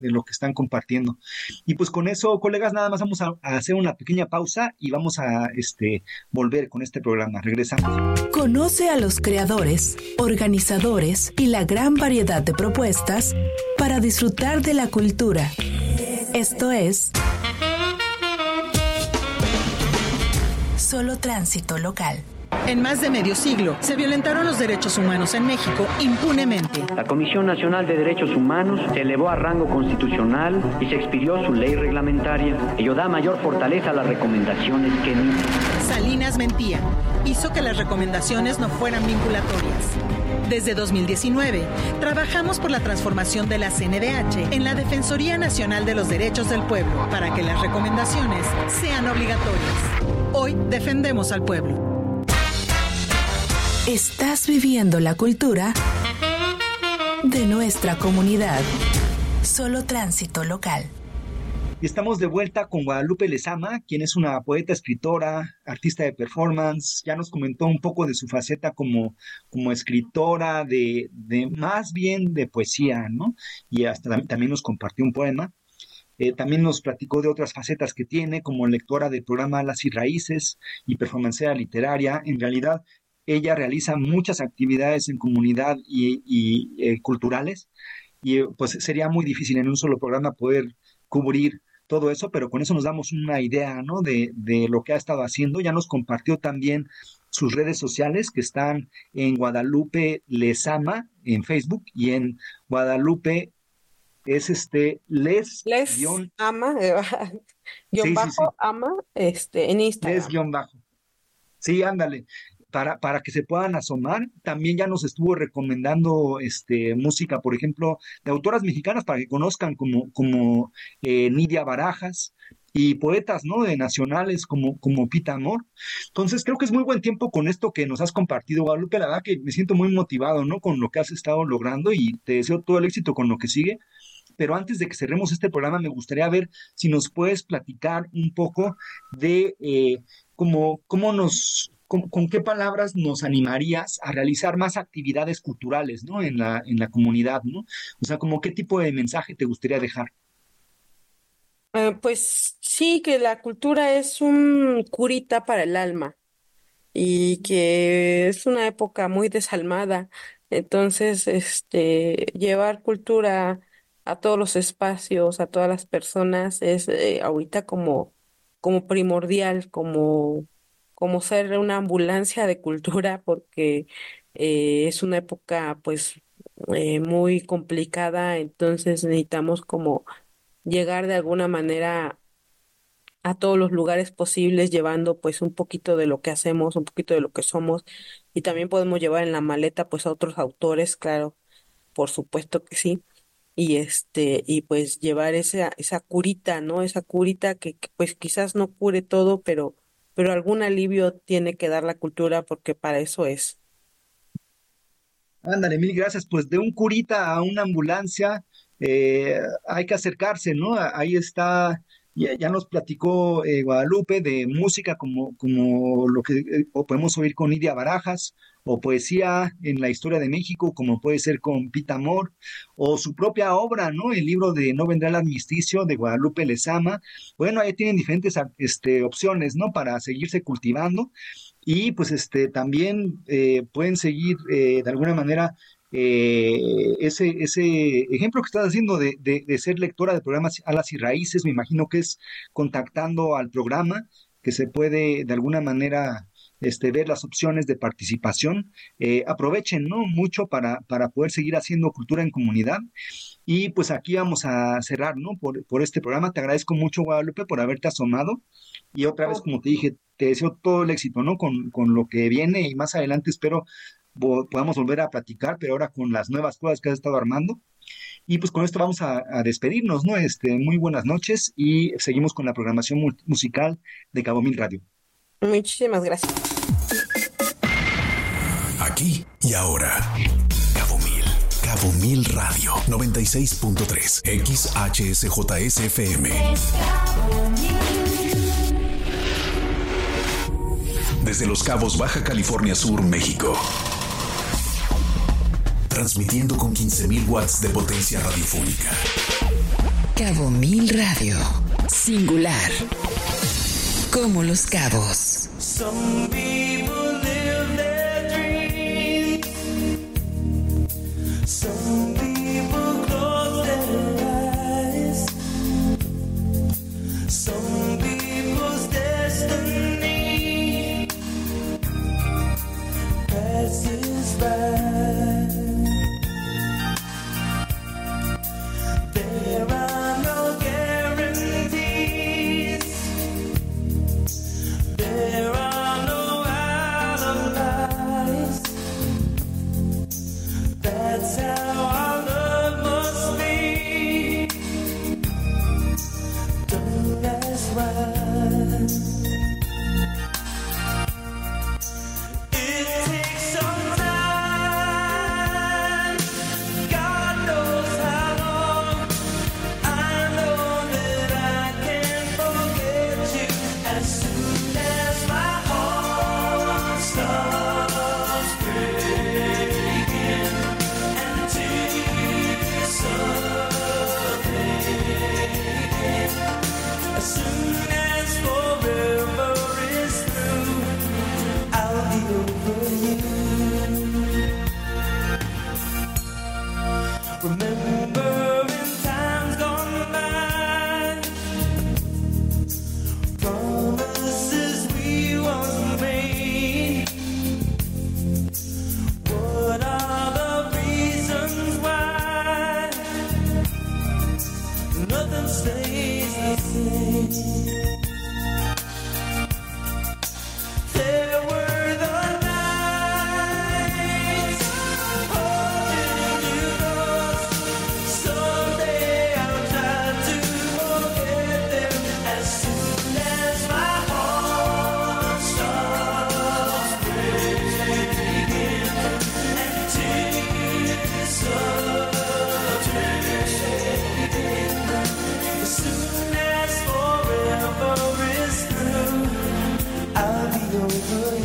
lo que están compartiendo. Y pues con eso, colegas, nada más vamos a hacer una pequeña pausa y vamos a volver con este programa. Regresamos. Conoce a los creadores, organizadores y la gran variedad de propuestas para disfrutar de la cultura. Esto es Solo Tránsito Local. En más de medio siglo, se violentaron los derechos humanos en México impunemente. La Comisión Nacional de Derechos Humanos se elevó a rango constitucional y se expidió su ley reglamentaria. Ello da mayor fortaleza a las recomendaciones que emite. Salinas mentía. Hizo que las recomendaciones no fueran vinculatorias. Desde 2019, trabajamos por la transformación de la CNDH en la Defensoría Nacional de los Derechos del Pueblo para que las recomendaciones sean obligatorias. Hoy defendemos al pueblo. Estás viviendo la cultura de nuestra comunidad. Solo Tránsito Local. Y estamos de vuelta con Guadalupe Lezama, quien es una poeta, escritora, artista de performance. Ya nos comentó un poco de su faceta como escritora, de más bien de poesía, ¿no? Y hasta también nos compartió un poema. También nos platicó de otras facetas que tiene, como lectora del programa Alas y Raíces y performancera literaria. En realidad, ella realiza muchas actividades en comunidad y culturales, y pues sería muy difícil en un solo programa poder cubrir todo eso, pero con eso nos damos una idea, ¿no? de lo que ha estado haciendo. Ya nos compartió también sus redes sociales, que están en Guadalupe Lezama en Facebook, y en Guadalupe es ama ama en Instagram. Sí, ándale. Para que se puedan asomar. También ya nos estuvo recomendando música, por ejemplo, de autoras mexicanas para que conozcan como Nidia Barajas, y poetas, ¿no?, de nacionales como Pita Amor. Entonces creo que es muy buen tiempo con esto que nos has compartido, Guadalupe. La verdad que me siento muy motivado, ¿no?, con lo que has estado logrando, y te deseo todo el éxito con lo que sigue. Pero antes de que cerremos este programa, me gustaría ver si nos puedes platicar un poco de con qué palabras nos animarías a realizar más actividades culturales, ¿no?, en la comunidad, ¿no? O sea, como qué tipo de mensaje te gustaría dejar. Pues sí, que la cultura es un curita para el alma y que es una época muy desalmada. Entonces, llevar cultura a todos los espacios, a todas las personas, es ahorita como primordial, como ser una ambulancia de cultura, porque es una época pues muy complicada. Entonces necesitamos como llegar de alguna manera a todos los lugares posibles, llevando pues un poquito de lo que hacemos, un poquito de lo que somos, y también podemos llevar en la maleta pues a otros autores, claro, por supuesto que sí. Y pues llevar esa curita, ¿no? Esa curita que pues quizás no cure todo, pero algún alivio tiene que dar la cultura, porque para eso es. Ándale, mil gracias. Pues de un curita a una ambulancia, hay que acercarse, ¿no? Ahí está, ya nos platicó Guadalupe de música como lo que o podemos oír con Nidia Barajas, o poesía en la historia de México, como puede ser con Pita Amor, o su propia obra, ¿no? El libro de No vendrá el armisticio, de Guadalupe Lezama. Bueno, ahí tienen diferentes opciones, ¿no?, para seguirse cultivando. Y pues también pueden seguir de alguna manera ese ejemplo que estás haciendo de ser lectora de programas Alas y Raíces. Me imagino que es contactando al programa que se puede de alguna manera ver las opciones de participación. Aprovechen, ¿no?, mucho para poder seguir haciendo cultura en comunidad. Y pues aquí vamos a cerrar, ¿no?, por este programa. Te agradezco mucho, Guadalupe, por haberte asomado, y otra vez, como te dije, te deseo todo el éxito, ¿no?, con lo que viene, y más adelante espero podamos volver a platicar, pero ahora con las nuevas cosas que has estado armando. Y pues con esto vamos a despedirnos, ¿no? Muy buenas noches, y seguimos con la programación musical de Cabo Mil Radio. Muchísimas gracias. Aquí y ahora. Cabo Mil Radio 96.3 XHSJSFM. Desde Los Cabos, Baja California Sur, México. transmitiendo con 15.000 watts de potencia radiofónica. Cabo Mil Radio, singular, como Los Cabos. Some people live their dreams. Some people close their eyes. Some people's destiny passes by. There are no guarantees. There are no alibis. That's how our love must be. Don't ask why. It takes some time. God knows how long. I know that I can forget you as soon as my heart stops breaking and tears start fading. As soon as forever is through, I'll be over you. Remember in times gone by, promises we once made. What are the reasons why nothing stays the same? There were the nights holding you close. Someday I'll try to forget them as soon as my heart stops breaking and tears start fading. As soon as forever is through, I'll be over you.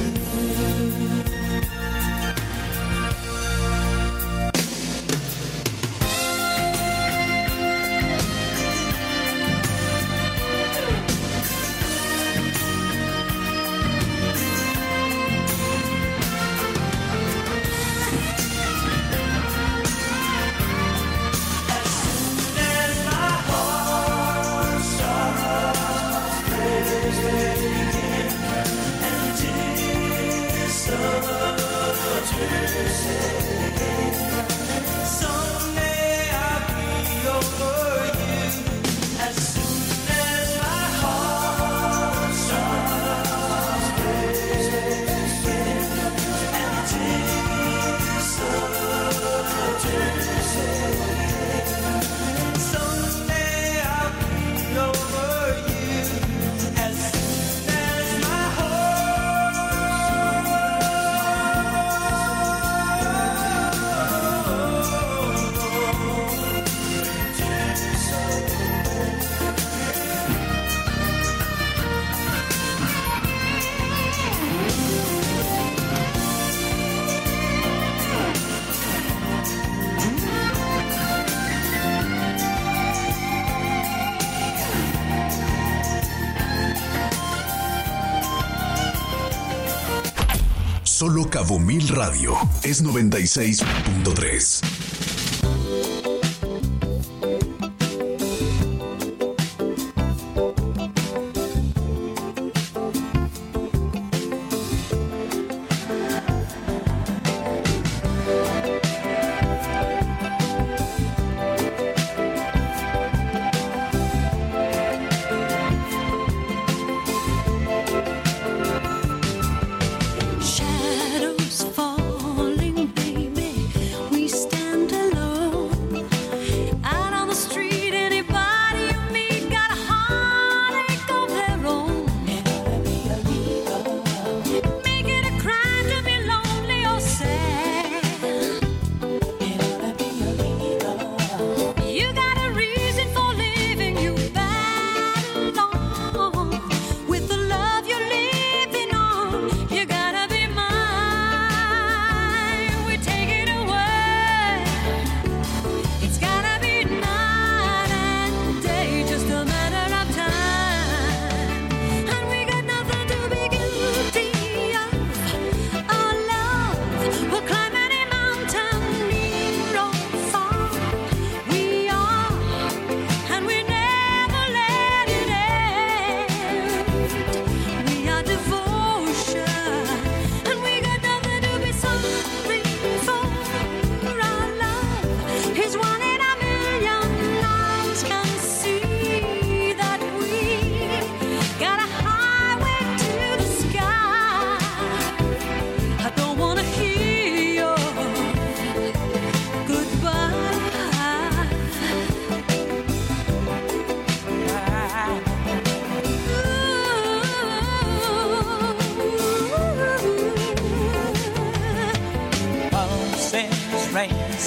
As soon as my heart stops breaking and tears start fading, someday I'll be over you. As soon as my heart stops breaking and tears start fading, someday I'll be over you. As soon as my Solo Cabo Mil Radio es 96.3. Shadows falling, baby. We stand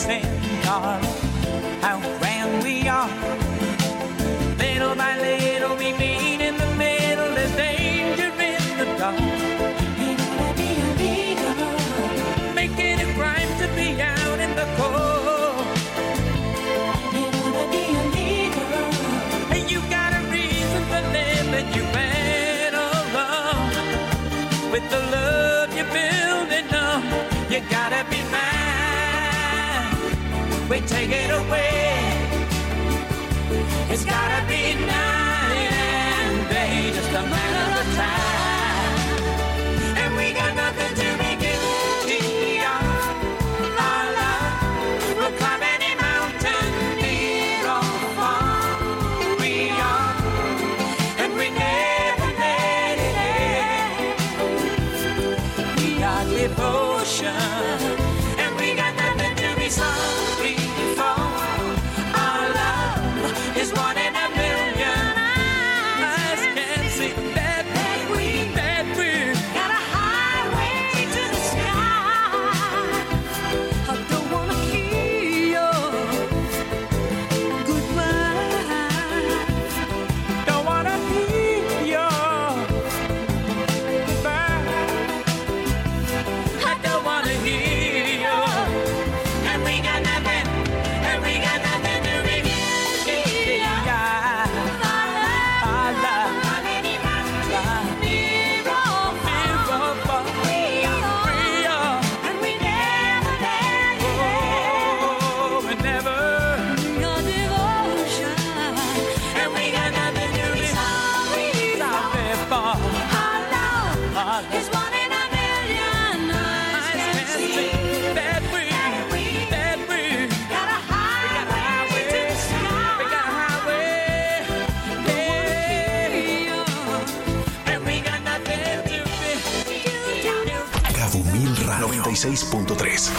dancing, darling, how grand we are. Little by little we meet in the middle, there's danger in the dark. You gotta be a leader, make it a crime to be out in the cold. You gotta be a leader, and you got a reason for living, you better run with the love you're building up. You gotta be mine, we take it away. It's gotta be night and day, just a matter of time. And we got nothing to be guilty of. Our love will climb any mountain, near or far. We are, and we never let it end. We got devotion, and we got nothing to be sorry for. Is one in a million. Eyes can't see that we got a highway to the sky. I don't wanna hear your goodbye. Don't wanna hear your goodbye. I don't wanna hear your. And we got nothing. And we got nothing to be. Cabo Mil Radio 96.3.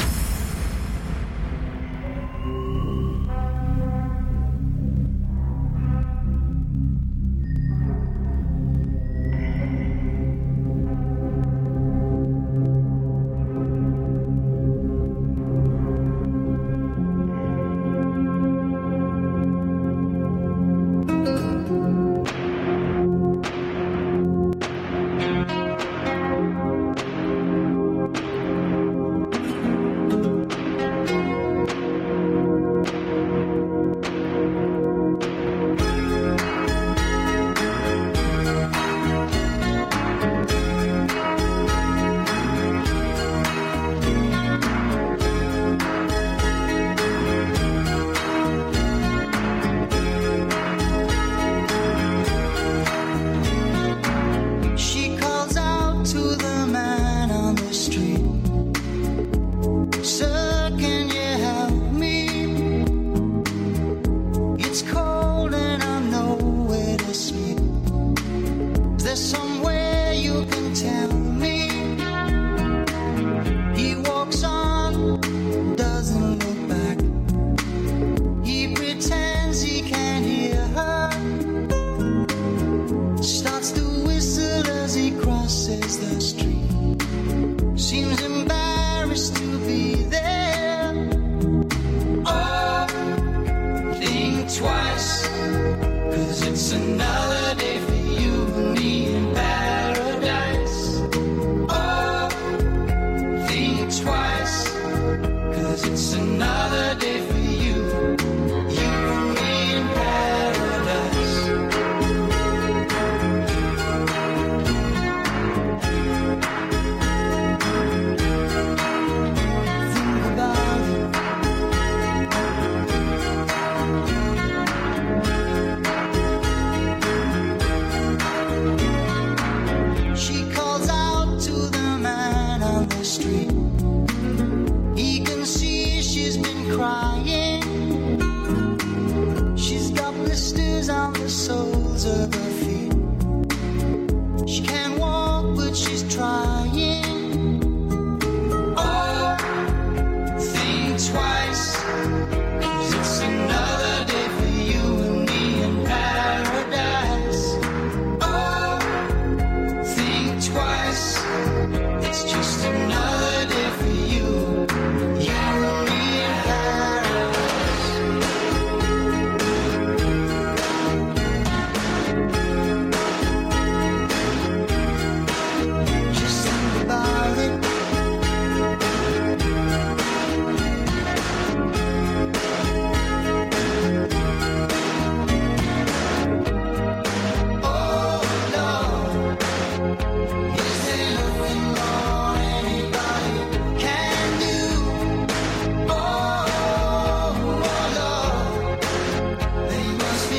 It's just another day for you. You and me in paradise.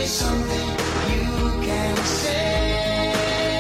always something you can say.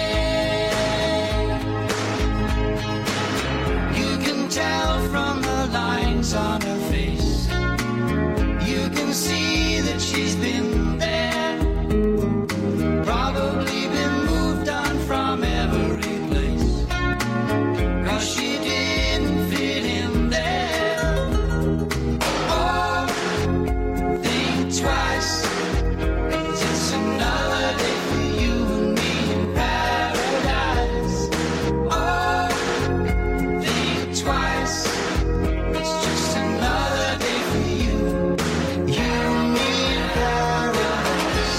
You can tell from the lines on her face. You can see that she's been there, probably been moved on from every place, 'cause she didn't fit in there. Oh, think twice, 'cause it's another day for you and me in paradise. Oh, think twice, it's just another day for you and me in paradise.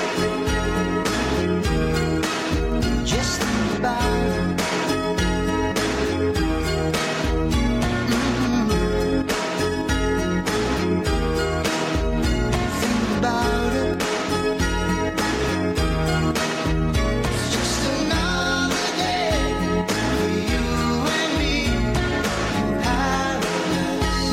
Just think about it. Think about it. It's just another day for you and me in paradise.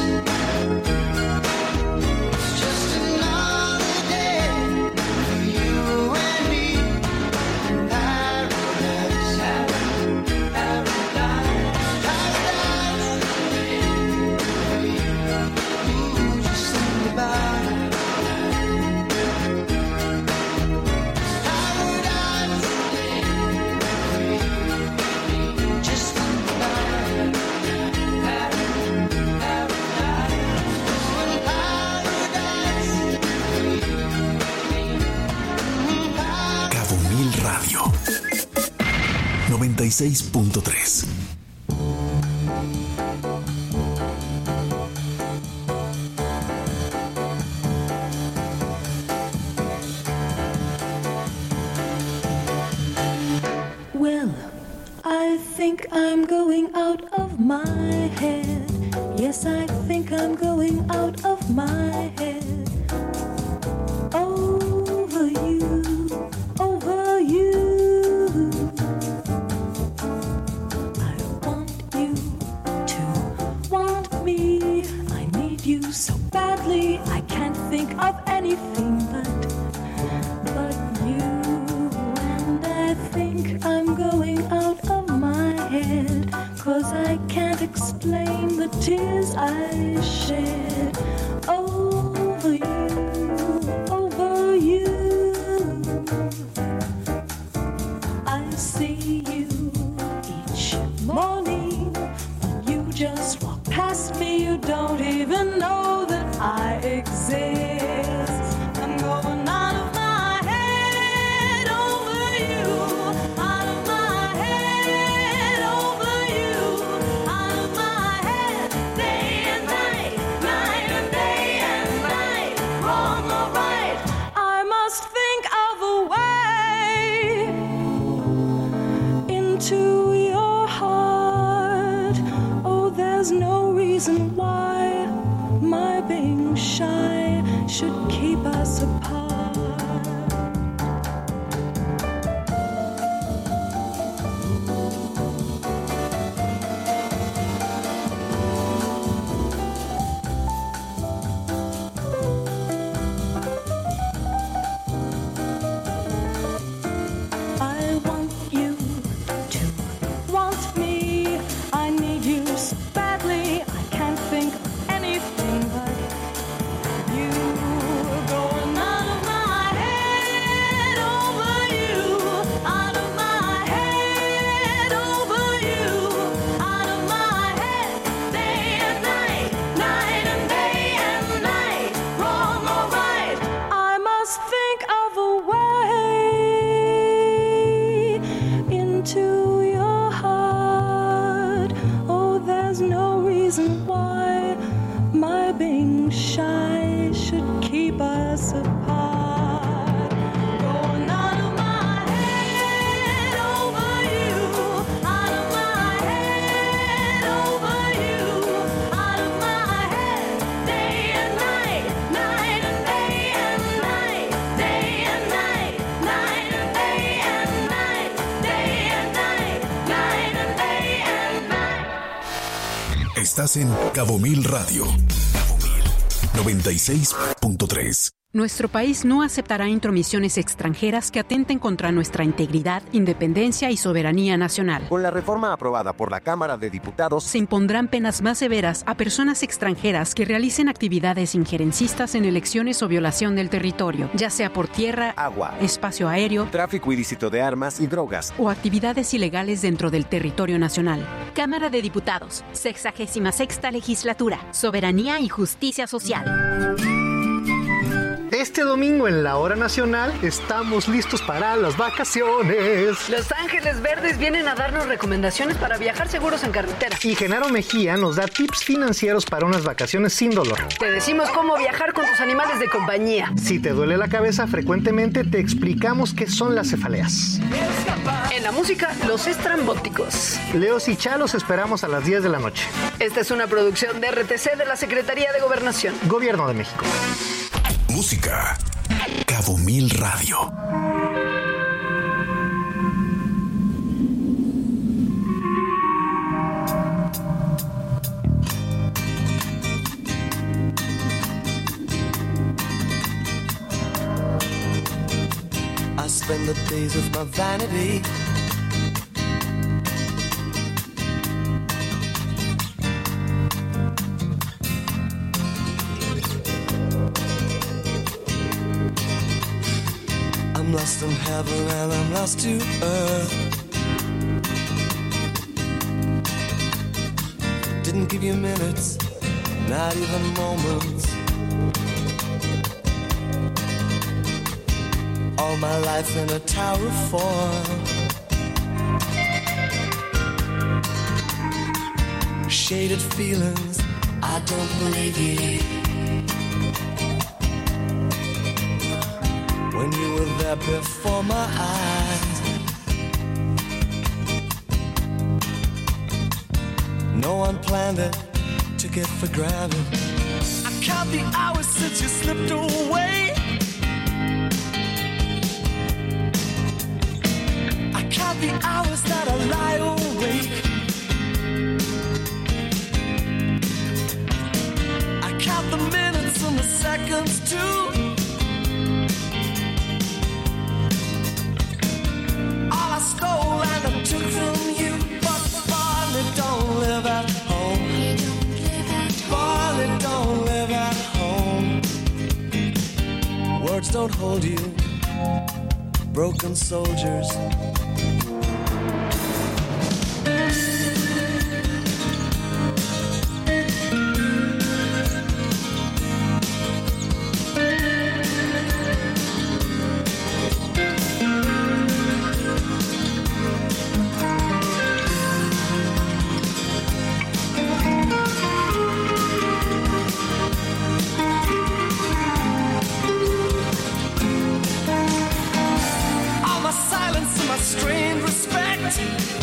It's just another day for you and me in paradise. Paradise. Ooh, just think about it. Paradise. Just think about it. Cabo Mil Radio 96.3. Well, I think I'm going out of my head. Yes, I think I'm going out of my head. Over you, over you. I want you to want me. I need you so badly. I can't think of anything but you. And I think I'm going out of my head, 'cause I can't explain the tears I shed over you, over you. I see you each morning, but you just walk past me. You don't even know that I exist. I'm going out of my head over you, out of my head over you, out of my head day and night, night and day and night, wrong or right. I must think of a way into your heart. Oh, there's no reason why my being shy should keep us apart. I want you to want me. I need you so badly. I can't think of anything but you. Going out of my head over you, out of my head over you, out of my head day and night, night and day and night, wrong or right. I must think of a way into your heart. Oh, there's no reason why my being shy should keep us apart. Going out of my head over you, out of my head over you, out of my head day and night, night and day and night, day and night, night and day and night, day and night, night and day and night. Estás en Cabo Mil Radio 96.3. Nuestro país no aceptará intromisiones extranjeras que atenten contra nuestra integridad, independencia y soberanía nacional. Con la reforma aprobada por la Cámara de Diputados, se impondrán penas más severas a personas extranjeras que realicen actividades injerencistas en elecciones o violación del territorio, ya sea por tierra, agua, espacio aéreo, tráfico ilícito de armas y drogas, o actividades ilegales dentro del territorio nacional. Cámara de Diputados, 66ª Legislatura, Soberanía y Justicia Social. Este domingo en la Hora Nacional estamos listos para las vacaciones. Los Ángeles Verdes vienen a darnos recomendaciones para viajar seguros en carretera. Y Genaro Mejía nos da tips financieros para unas vacaciones sin dolor. Te decimos cómo viajar con tus animales de compañía. Si te duele la cabeza frecuentemente, te explicamos qué son las cefaleas. En la música, los estrambóticos. Leos y Chalos esperamos a las 10 de la noche. Esta es una producción de RTC de la Secretaría de Gobernación. Gobierno de México. Música. Cabo Mil Radio. I spend the days with my vanity. I'm lost in heaven and I'm lost to earth. Didn't give you minutes, not even moments. All my life in a tower of form. Shaded feelings, I don't believe you. When you were there before my eyes, no one planned it, took it for granted. I count the hours since you slipped away. I count the hours that I lie awake. I count the minutes and the seconds too. I stole and I took from you, but Barney don't live at home. Barney don't live at home. Words don't hold you, broken soldiers. Strained respect,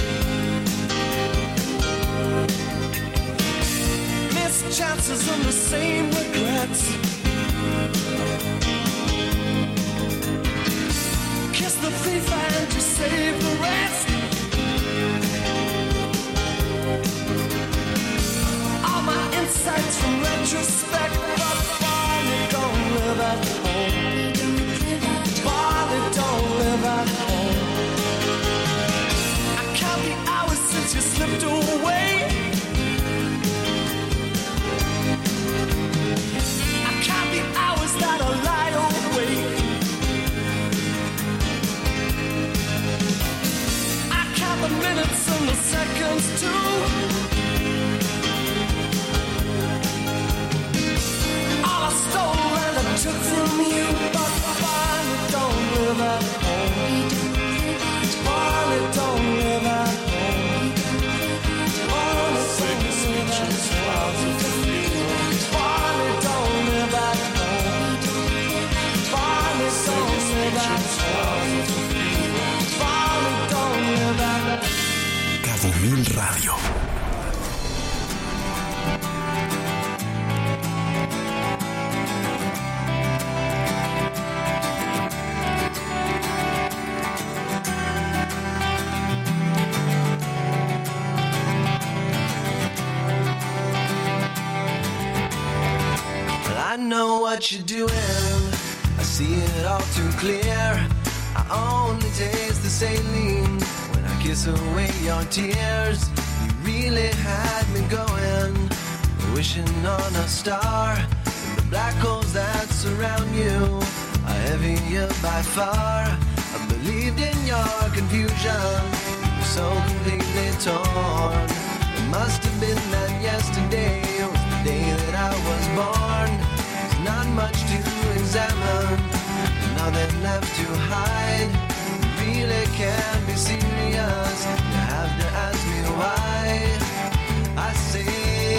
missed chances and the same regrets. Kiss the thief and you save the rest. All my insights from retrospect, but Barney don't live at home. Barney don't live at home. You slipped away. I count the hours that I lie awake. I count the minutes and the seconds too. All I stole and I took from you, but Barney don't live at home. Barney don't live at home. Cabo Mil Radio. I know what you're doing. see it all too clear. I only taste the saline when I kiss away your tears. You really had me going, wishing on a star. And the black holes that surround you are heavier by far. I believed in your confusion, so completely torn. It must have been that yesterday was the day that I was born. There's not much to examine, nothing left to hide. You really can't be serious, you have to ask me why. I say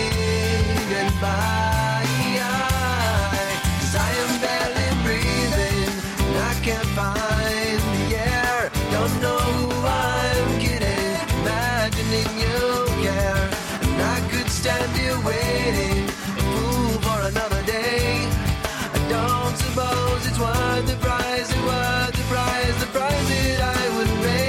goodbye, 'cause I am barely breathing, and I can't find the air. Don't know who I'm kidding, imagining you care. And I could stand here waiting, a fool for another day. I don't suppose it's worth the price, it's worth the price that I would pay.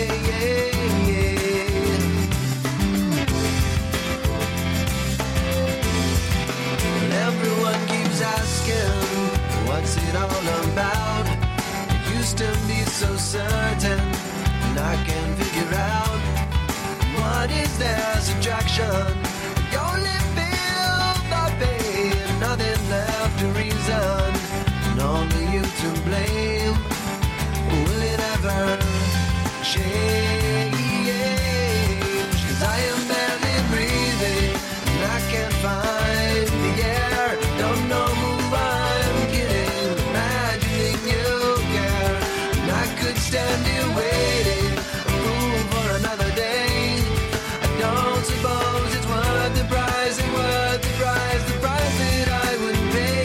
And everyone keeps asking, what's it all about? It used to be so certain, and I can't figure out, what is their subtraction? You only feel the pain, nothing left to reason, and only you to blame. Will it ever change? 'Cause I am barely breathing, and I can't find the air. Don't know who I'm kidding, imagining you care. And I could stand here waiting, a fool for another day. I don't suppose it's worth the price, it's worth the price that I would pay.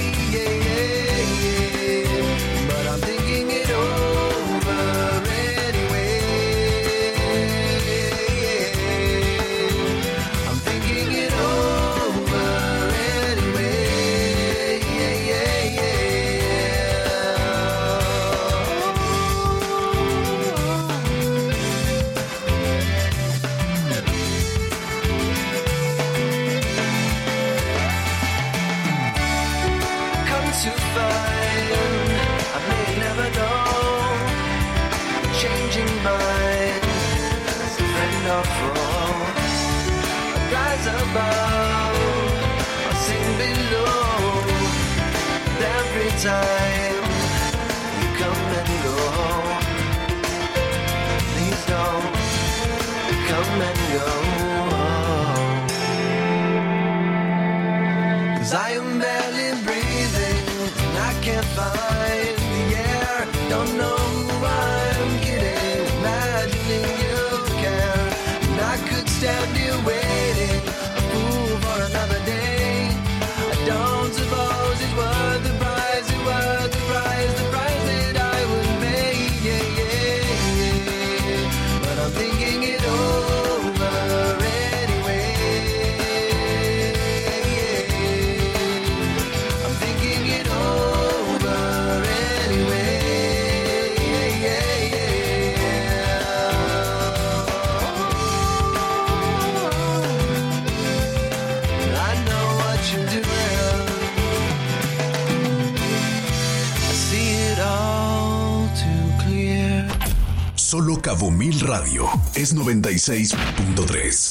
But I'm thinking it over anyway. I'm thinking it over anyway. Come to find I may never know, changing minds, friend or foe. I rise above, I sing below. Every time you come and go, please don't come and go. 'Cause I am barely breathing, and I can't find the air. Don't know who I'm kidding, imagining you care. And I could stand here waiting, a fool for another day. I don't suppose it's worth the price, it's worth the price that I would pay. But I'm thinking it over anyway. I'm thinking it over anyway. I know what you're doing, I see it all too clear. Solo Cabo Mil Radio es 96.3.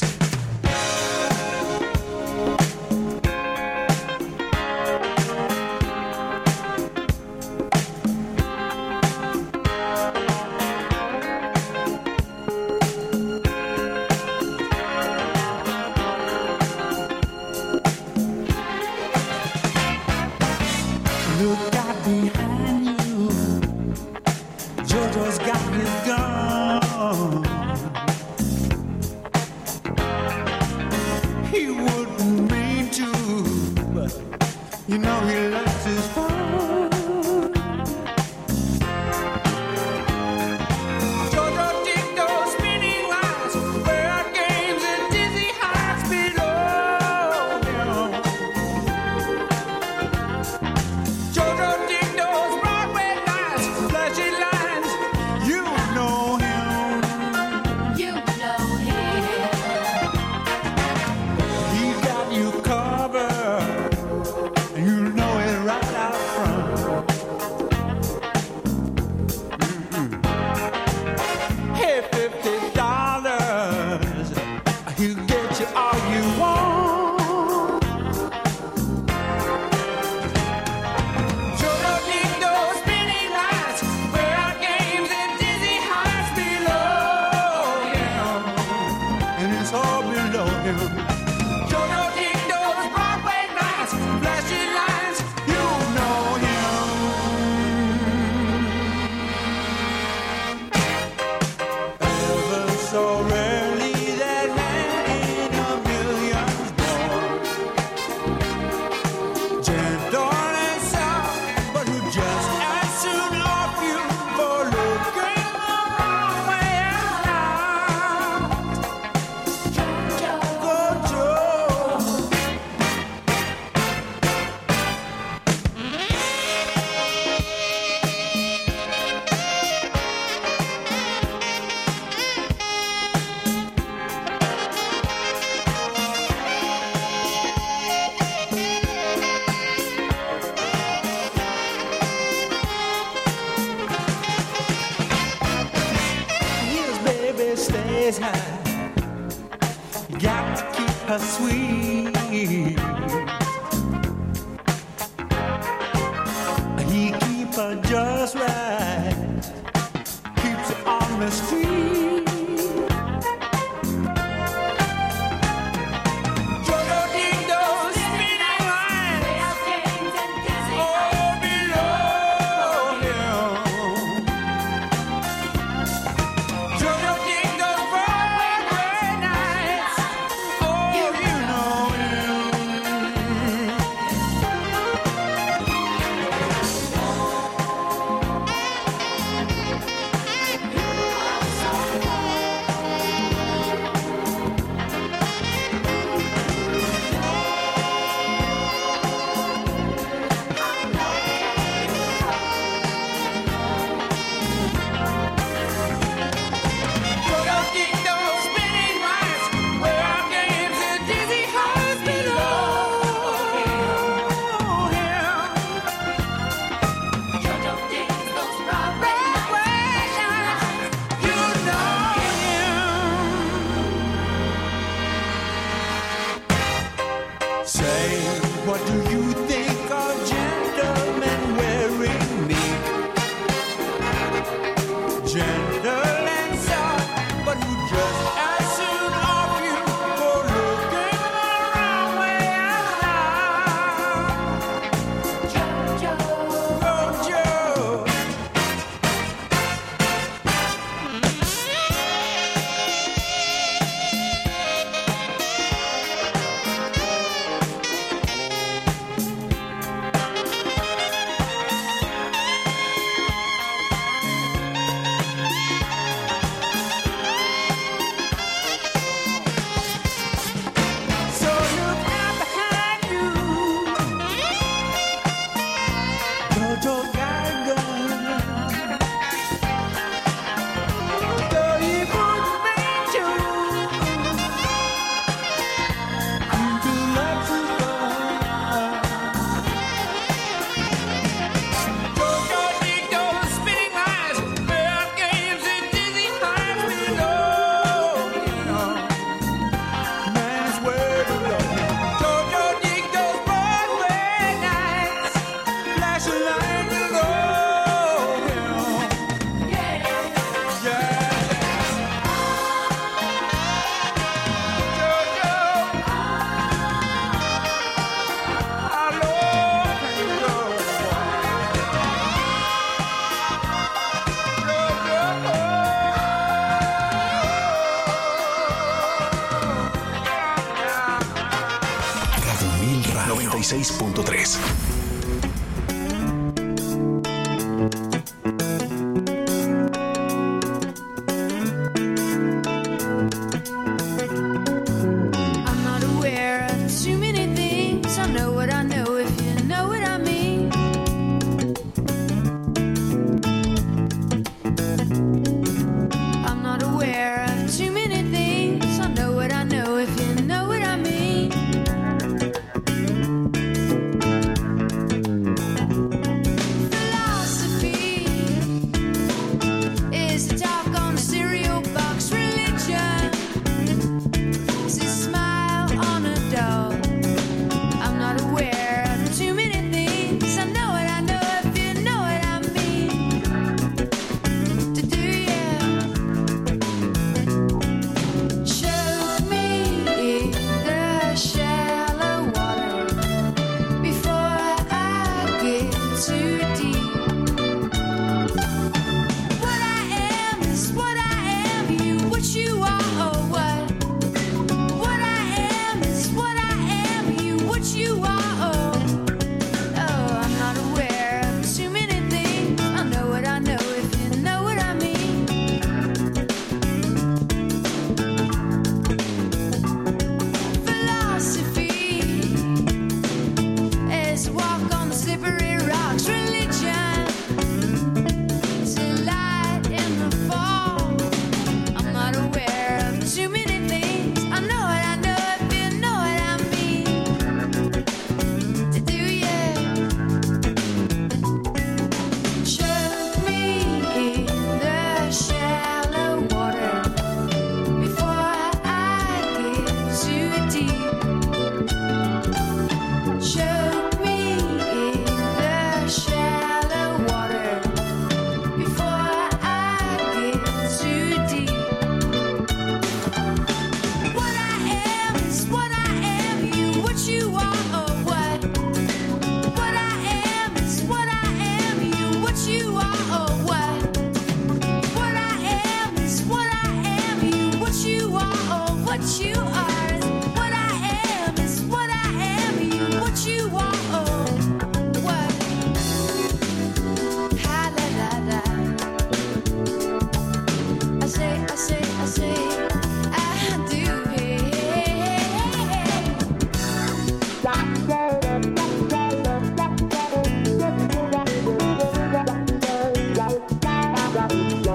Look out behind you, Jojo's got his gun. He wouldn't mean to, but you know he loves his fun. Jojo did those spinning lines, bird games and dizzy heights below him. Jojo did those Broadway nights, flashy lines, stays high. You got to keep her sweet. He keep her just right. Keeps her on the street.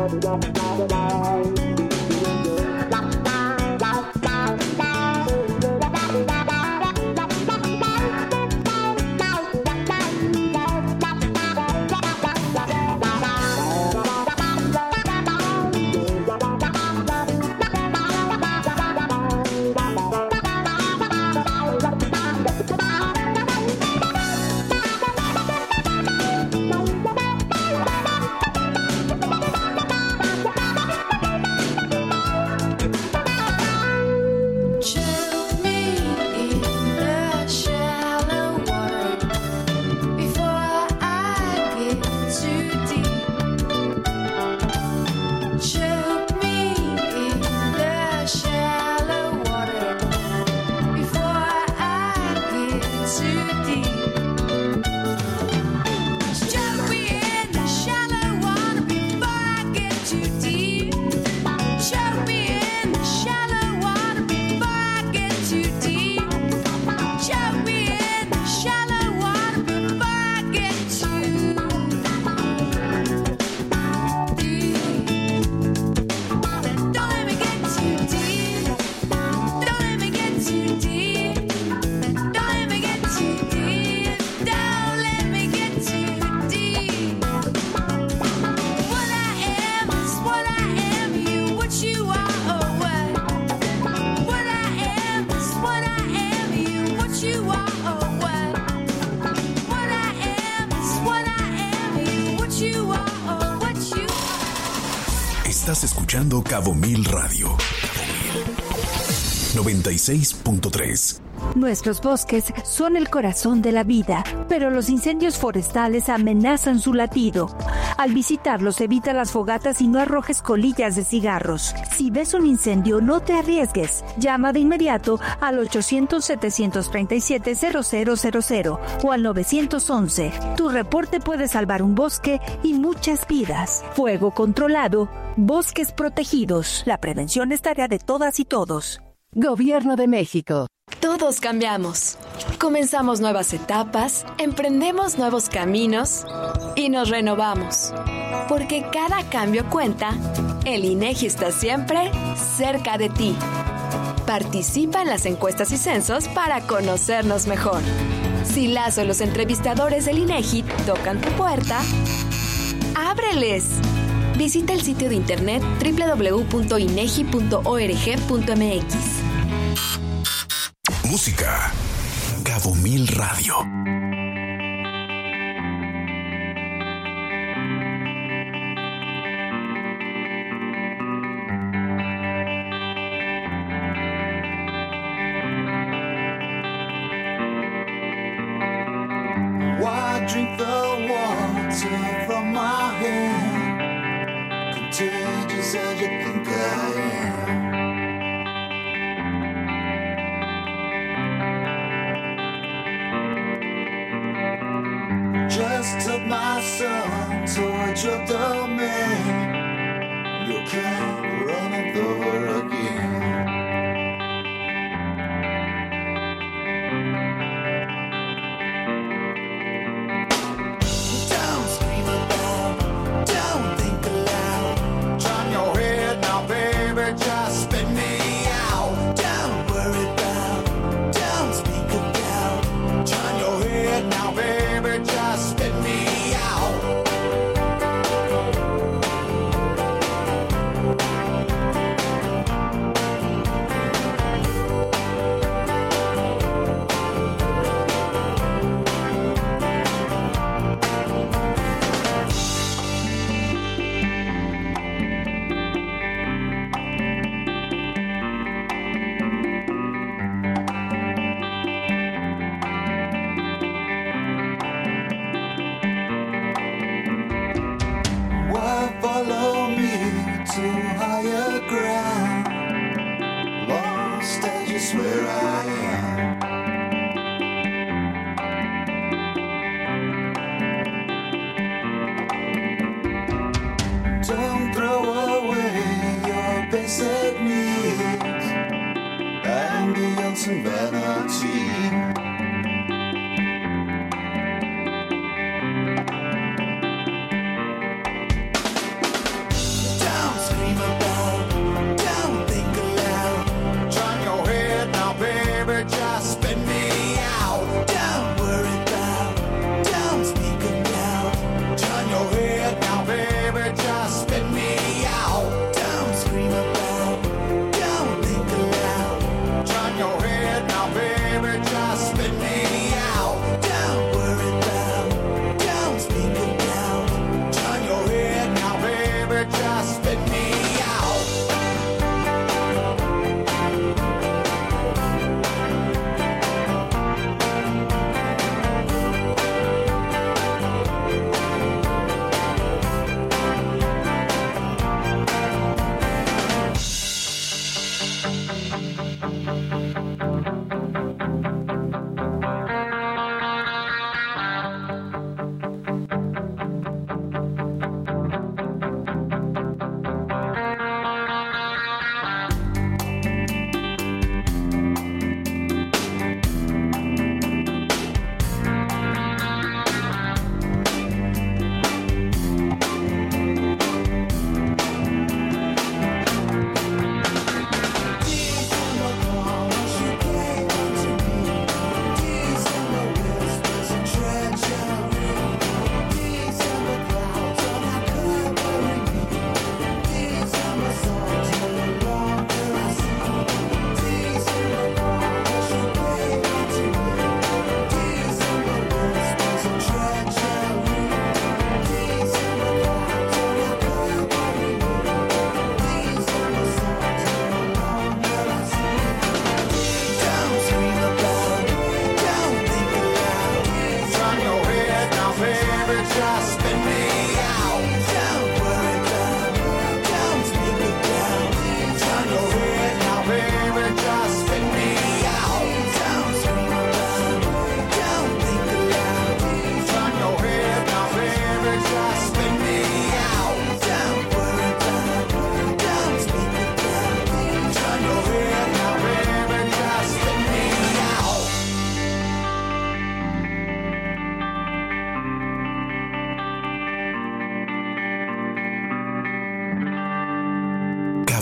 Estás escuchando Cabo Mil Radio. 96.3. Nuestros bosques son el corazón de la vida, pero los incendios forestales amenazan su latido. Al visitarlos, evita las fogatas y no arrojes colillas de cigarros. Si ves un incendio, no te arriesgues. Llama de inmediato al 800-737-0000 o al 911. Tu reporte puede salvar un bosque y muchas vidas. Fuego controlado, bosques protegidos. La prevención es tarea de todas y todos. Gobierno de México. Todos cambiamos. Comenzamos nuevas etapas, emprendemos nuevos caminos y nos renovamos. Porque cada cambio cuenta, el INEGI está siempre cerca de ti. Participa en las encuestas y censos para conocernos mejor. Si Lazo y los entrevistadores del INEGI tocan tu puerta, ¡ábreles! Visita el sitio de internet www.inegi.org.mx. Música. Cabo Mil Radio. Why drink the water from my hand? Contagious as you think I am. Just took my son towards your domain. You can't run it over again. Don't scream aloud, don't think aloud. Turn your head now, baby, just spit me out. Don't worry about, don't speak about. Turn your head now, baby, just spit me out. Why follow me to higher ground? Lost as you swear I am. Don't throw away your basic needs. Ambience and vanity.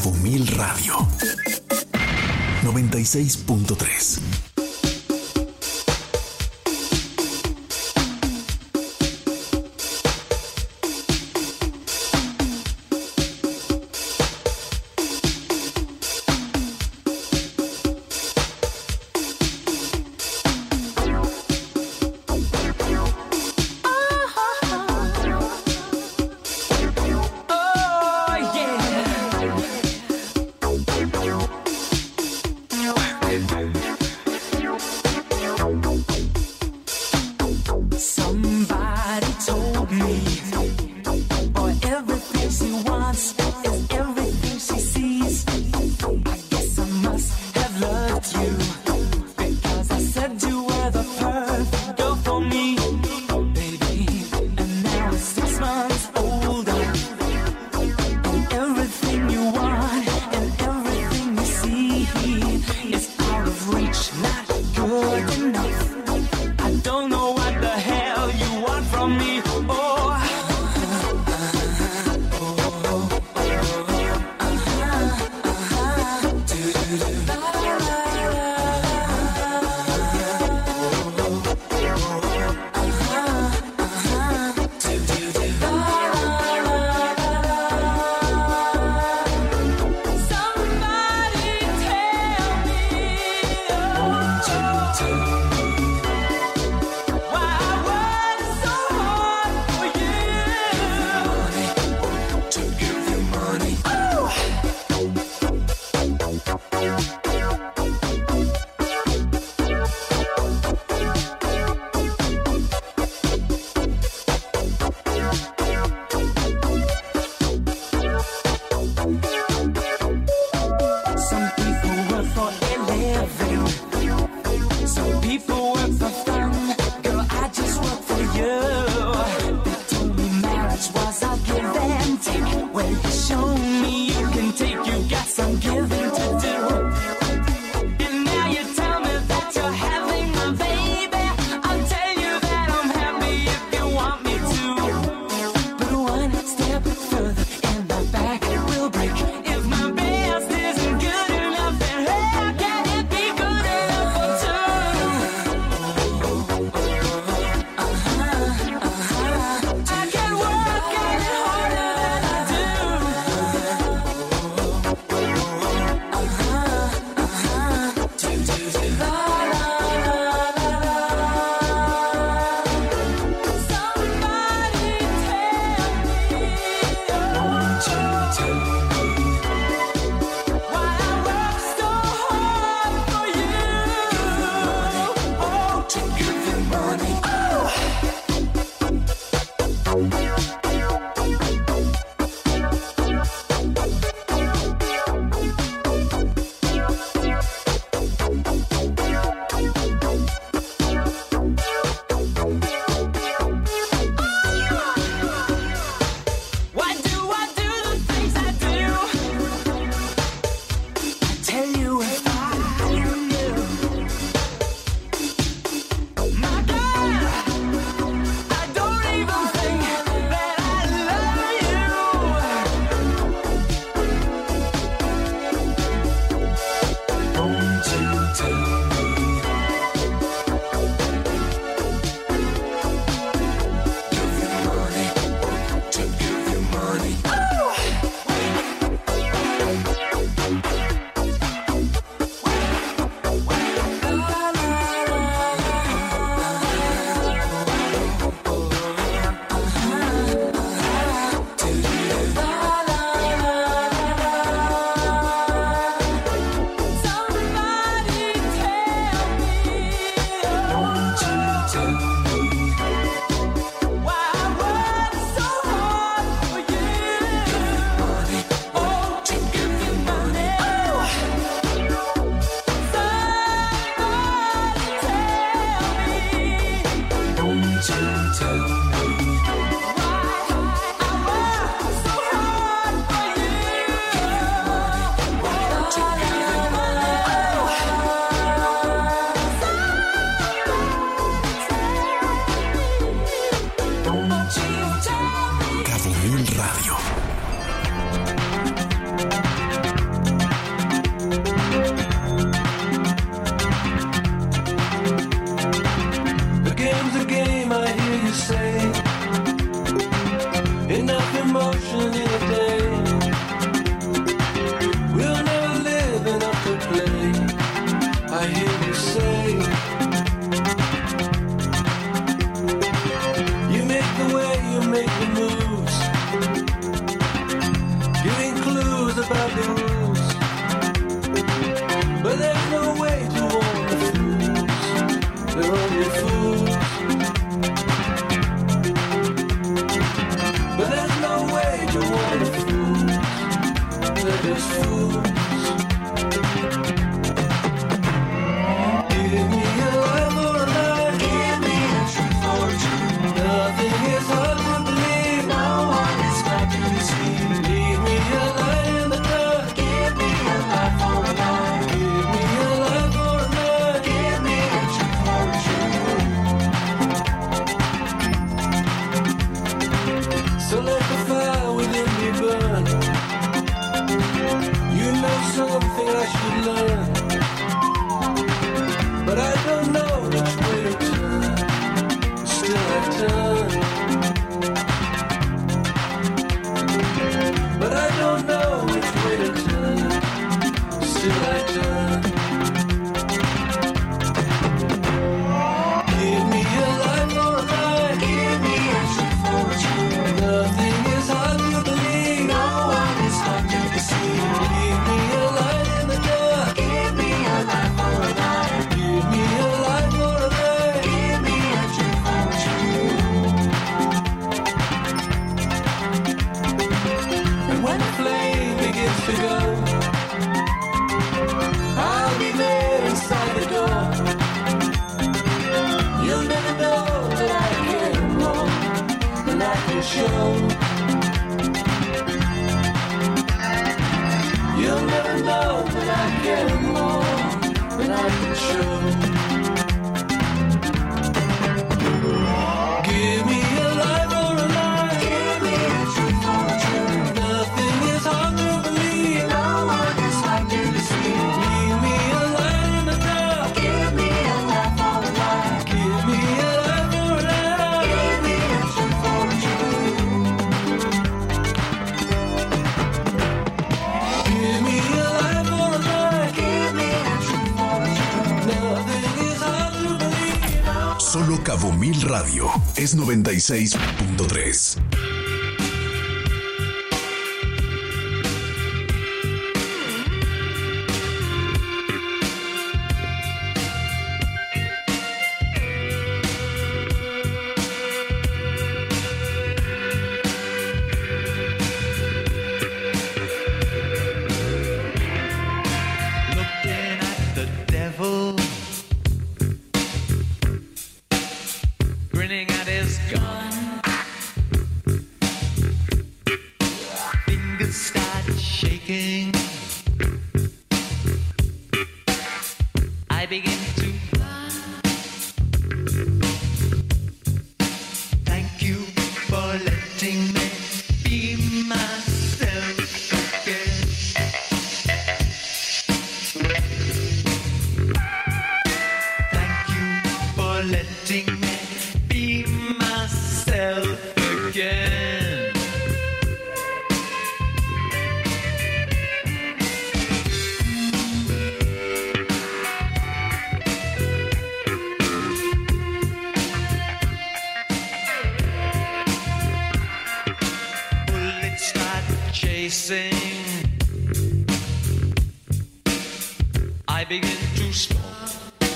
Radifumil Radio 96.3. as fools. Give me a life or a lie. Give me a truth or a truth. Nothing is hard to believe. No one is hard to deceive. Leave me a light in the dark. Give me a life or a lie. Give me a life or a lie. Give me a truth or a truth. So let the fire within me burn. You know something I should learn, but I don't know which way to turn. Still I turn, but I don't know which way to turn. Still I turn. Give me a life or a lie. Give me a truth or a truth. Nothing is hard to believe. No one is hard to deceive. Give me a light in the dark. Give me a life or a lie. Give me a life or a lie. Give me a truth or a truth. And when the flame begins to go, I'll be there inside the door. You'll never know that I care more than I can show. You'll never know that I care more than I can show. Give me a life or a lie. Give me a truth or a truth. Nothing is hard to believe. No one is hard to deceive. Leave me a light in the dark. Give me a life or a lie. Give me a life or a lie. Give me a truth or a truth. Give me a life or a lie. Give me a truth or a truth. Nothing is hard to believe. Solo Cabo Mil Radio es 96.3. Looking at the devil, grinning at his gun. Fingers start shaking. I begin to run. Thank you for letting me be myself again. Thank you for letting me be myself again. Bullets start chasing. I begin to smoke.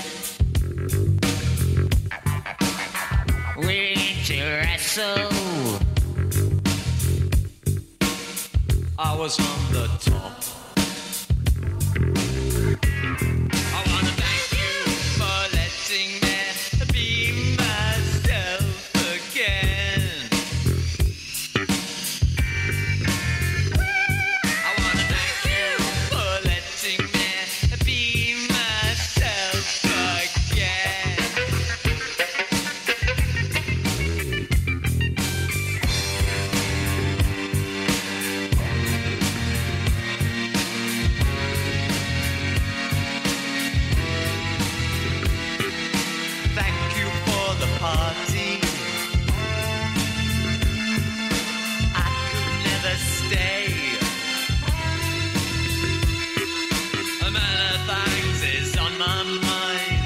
We need to wrestle. I was on the top. I wanna thank you for letting me be myself again. I wanna thank you for letting me be myself again. Thank you for the party. I could never stay. A man of thanks is on my mind.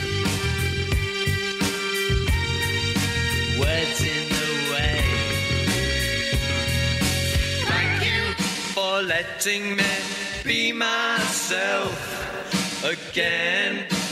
Words in the way. Thank you for letting me be myself again.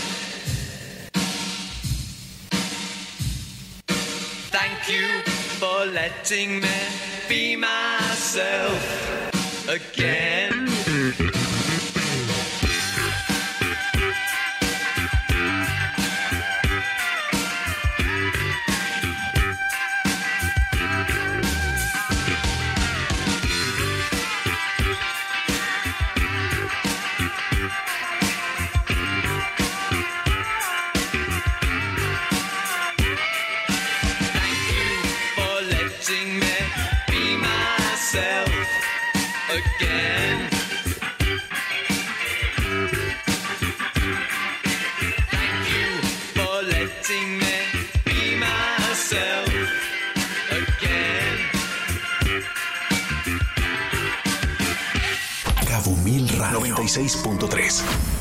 Thank you for letting me be myself again. Cabo Mil Radio 96.3.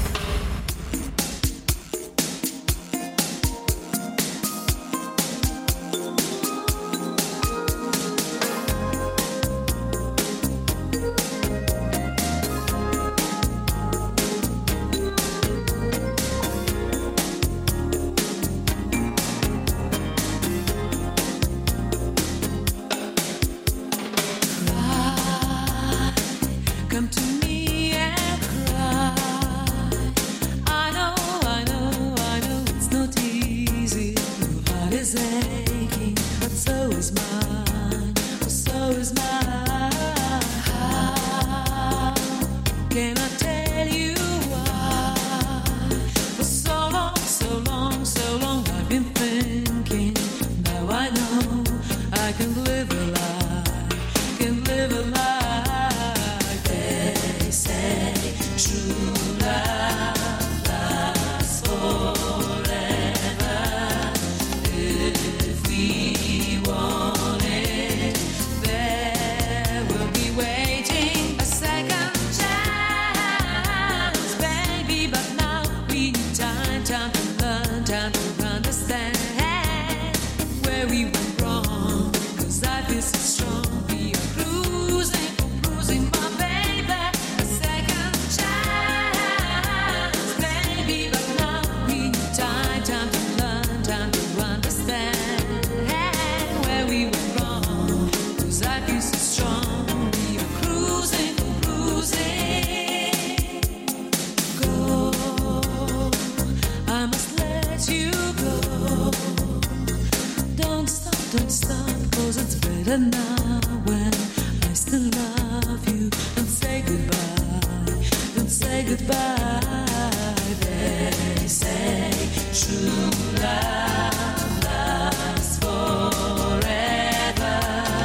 Come to me and cry. I know it's not easy. Your heart is aching, but so is mine. So is mine. How can I tell you why? For so long I've been thinking. Now I know I can live a life, can live a life. True love lasts forever. If we want it, there will be waiting a second chance, baby. But now we need time to learn, time to understand where we went wrong. 'Cause I feel so strong. We are cruising, my baby. A second chance, baby. But now we need time to learn, time to understand where we went wrong. 'Cause I feel so strong. We are cruising. Go, I must let you go. Don't stop, 'cause it's better now when I still love you. Don't say goodbye. They say true love lasts forever.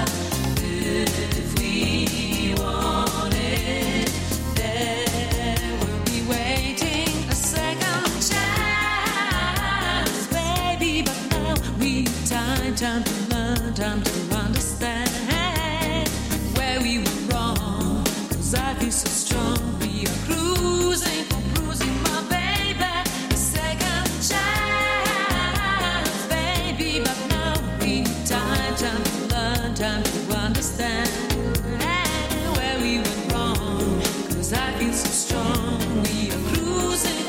If we want it, there will be waiting a second chance, baby. But now we need time to learn, time to understand where we went wrong. 'Cause I feel so strong. We are cruising, my baby. A second chance, baby. But now we need time to learn, time to understand where we went wrong. 'Cause I feel so strong. We are cruising.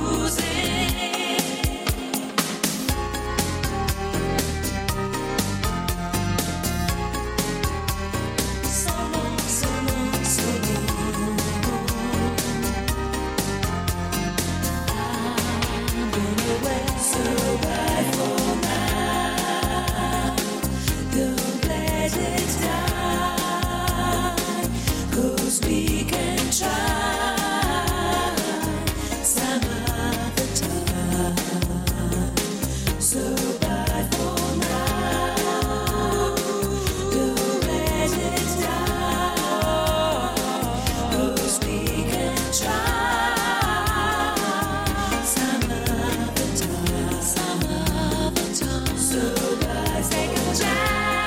We can try some other time. So bye for now. Don't let it die. 'Cause we can try some other time. So bye, second chance.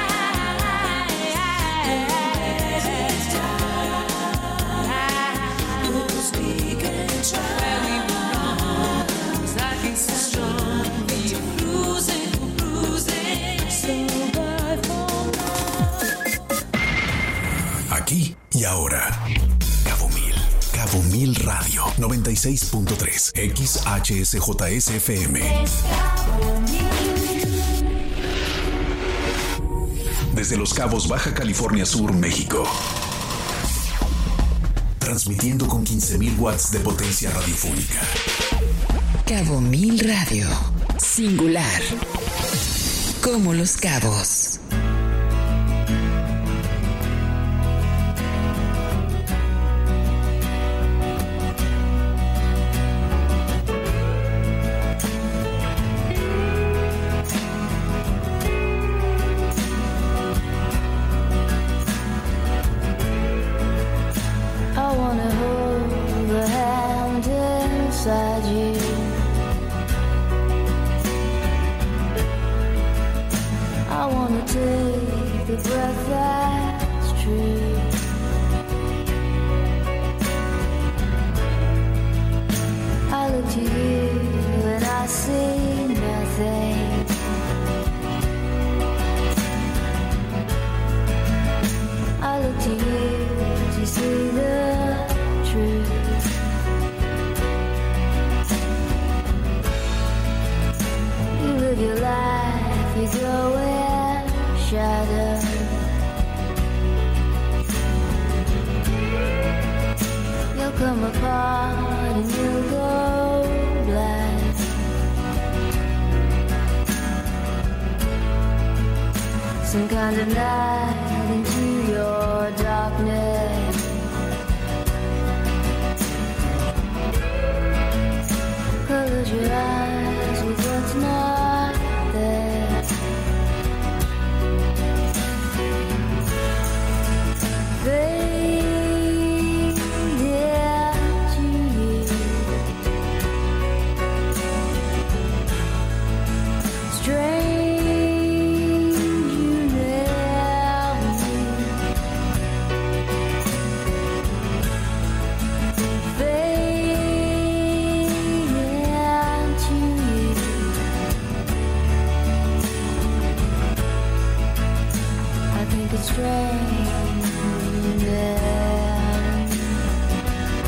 Aquí y ahora. Cabo Mil Radio 96.3 XHSJSFM. Desde Los Cabos, Baja California Sur, México. transmitiendo con 15.000 watts de potencia radiofónica. Cabo Mil Radio. Singular. Como los cabos. Some kind of light into your darkness. Close your eyes with what's not there. Fade into you. Strange. Strange